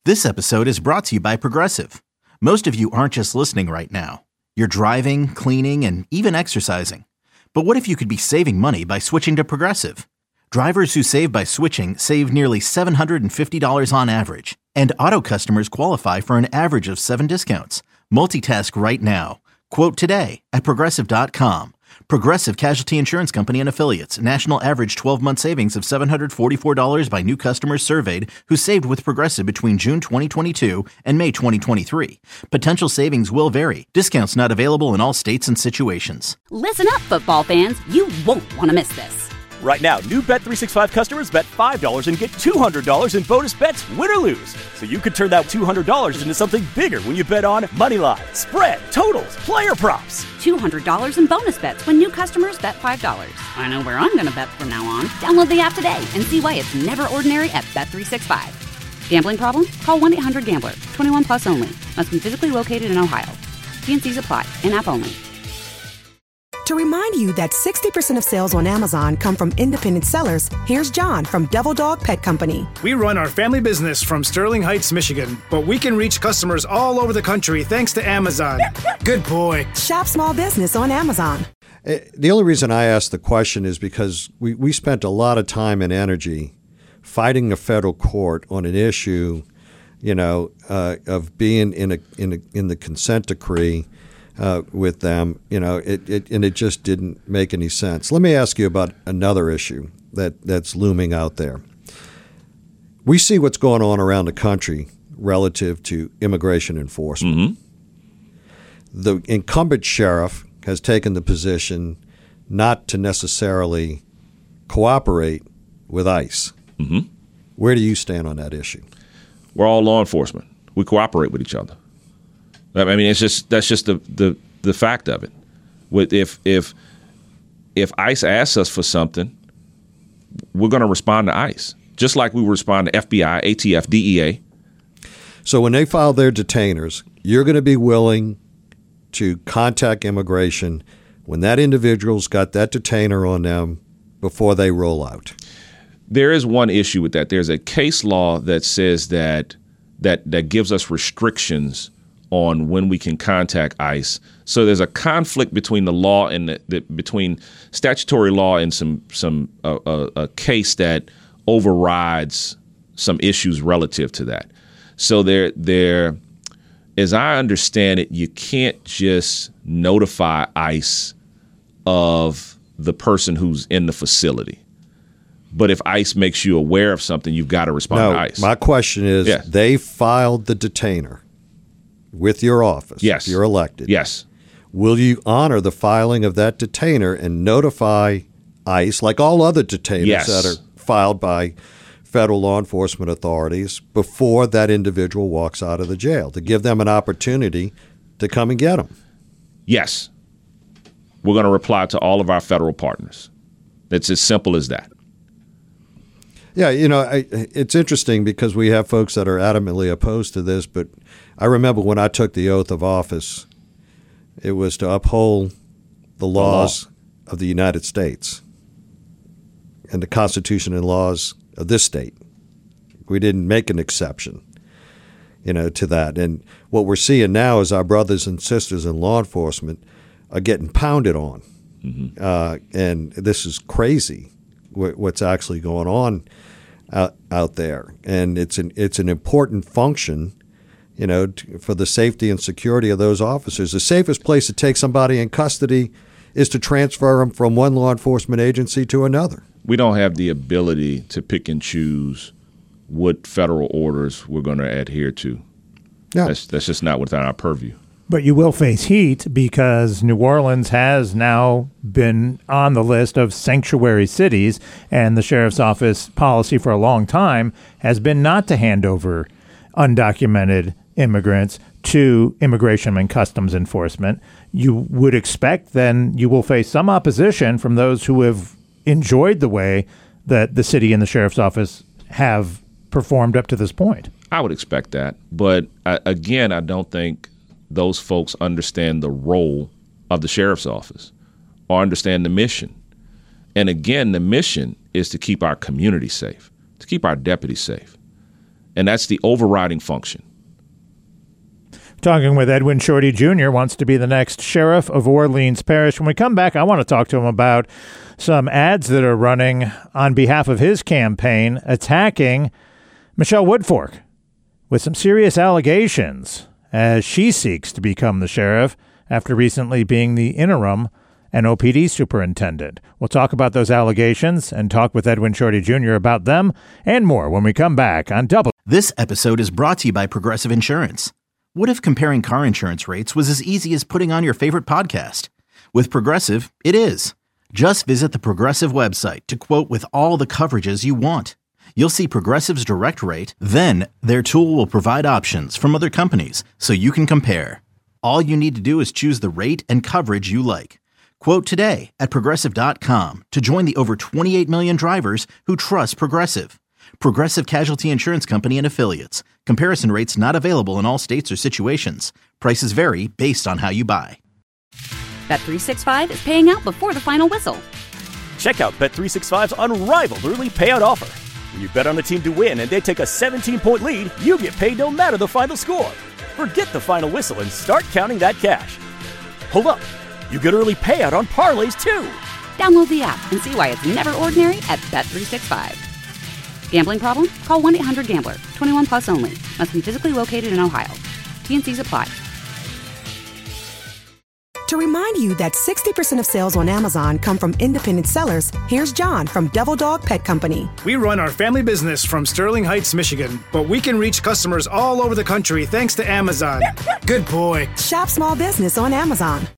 This episode is brought to you by Progressive. Most of you aren't just listening right now. You're driving, cleaning, and even exercising. But what if you could be saving money by switching to Progressive? Drivers who save by switching save nearly $750 on average. And auto customers qualify for an average of 7 discounts. Multitask right now. Quote today at Progressive.com. Progressive Casualty Insurance Company and Affiliates. National average 12-month savings of $744 by new customers surveyed who saved with Progressive between June 2022 and May 2023. Potential savings will vary. Discounts not available in all states and situations. Listen up, football fans. You won't want to miss this. Right now, new Bet365 customers bet $5 and get $200 in bonus bets, win or lose. So you could turn that $200 into something bigger when you bet on money line, spread, totals, player props. $200 in bonus bets when new customers bet $5. I know where I'm going to bet from now on. Download the app today and see why it's never ordinary at Bet365. Gambling problem? Call 1-800-GAMBLER. 21 plus only. Must be physically located in Ohio. T&Cs apply. In-app only. To remind you that 60% of sales on Amazon come from independent sellers, here's John from Devil Dog Pet Company. We run our family business from Sterling Heights, Michigan, but we can reach customers all over the country thanks to Amazon. Good boy. Shop small business on Amazon. The only reason I asked the question is because we spent a lot of time and energy fighting the federal court on an issue, of being in the consent decree. With them, it just didn't make any sense. Let me ask you about another issue that's looming out there. We see what's going on around the country relative to immigration enforcement. Mm-hmm. The incumbent sheriff has taken the position not to necessarily cooperate with ICE. Mm-hmm. Where do you stand on that issue? We're all law enforcement. We cooperate with each other. I mean, that's just the fact of it. If ICE asks us for something, we're going to respond to ICE, just like we would respond to FBI, ATF, DEA. So when they file their detainers, you're going to be willing to contact immigration when that individual's got that detainer on them before they roll out. There is one issue with that. There's a case law that says that gives us restrictions on when we can contact ICE. So there's a conflict between the law and between statutory law and a case that overrides some issues relative to that. So there, as I understand it, you can't just notify ICE of the person who's in the facility. But if ICE makes you aware of something, you've got to respond to ICE. My question is, yes. They filed the detainer with your office, yes. If you're elected. Yes. Will you honor the filing of that detainer and notify ICE, like all other detainers yes. that are filed by federal law enforcement authorities, before that individual walks out of the jail, to give them an opportunity to come and get them? Yes. We're going to reply to all of our federal partners. It's as simple as that. Yeah, it's interesting because we have folks that are adamantly opposed to this, but I remember when I took the oath of office, it was to uphold the laws of the United States and the Constitution and laws of this state. We didn't make an exception, to that. And what we're seeing now is our brothers and sisters in law enforcement are getting pounded on. Mm-hmm. And this is crazy what's actually going on out there. And it's an important function, for the safety and security of those officers. The safest place to take somebody in custody is to transfer them from one law enforcement agency to another. We don't have the ability to pick and choose what federal orders we're going to adhere to. Yeah. That's just not within our purview. But you will face heat because New Orleans has now been on the list of sanctuary cities, and the sheriff's office policy for a long time has been not to hand over undocumented immigrants to Immigration and Customs Enforcement. You would expect then you will face some opposition from those who have enjoyed the way that the city and the sheriff's office have performed up to this point. I would expect that. But again, I don't think those folks understand the role of the sheriff's office or understand the mission. And again, the mission is to keep our community safe, to keep our deputies safe. And that's the overriding function. Talking with Edwin Shorty Jr., wants to be the next sheriff of Orleans Parish. When we come back, I want to talk to him about some ads that are running on behalf of his campaign attacking Michelle Woodfork with some serious allegations as she seeks to become the sheriff after recently being the interim NOPD superintendent. We'll talk about those allegations and talk with Edwin Shorty Jr. about them and more when we come back on Double. This episode is brought to you by Progressive Insurance. What if comparing car insurance rates was as easy as putting on your favorite podcast? With Progressive, it is. Just visit the Progressive website to quote with all the coverages you want. You'll see Progressive's direct rate, then their tool will provide options from other companies so you can compare. All you need to do is choose the rate and coverage you like. Quote today at Progressive.com to join the over 28 million drivers who trust Progressive. Progressive Casualty Insurance Company and Affiliates. Comparison rates not available in all states or situations. Prices vary based on how you buy. Bet365 is paying out before the final whistle. Check out Bet365's unrivaled early payout offer. When you bet on a team to win and they take a 17-point lead, you get paid no matter the final score. Forget the final whistle and start counting that cash. Hold up. You get early payout on parlays, too. Download the app and see why it's never ordinary at Bet365. Gambling problem? Call 1-800-GAMBLER. 21 plus only. Must be physically located in Ohio. T&Cs apply. To remind you that 60% of sales on Amazon come from independent sellers, here's John from Devil Dog Pet Company. We run our family business from Sterling Heights, Michigan, but we can reach customers all over the country thanks to Amazon. Good boy. Shop small business on Amazon.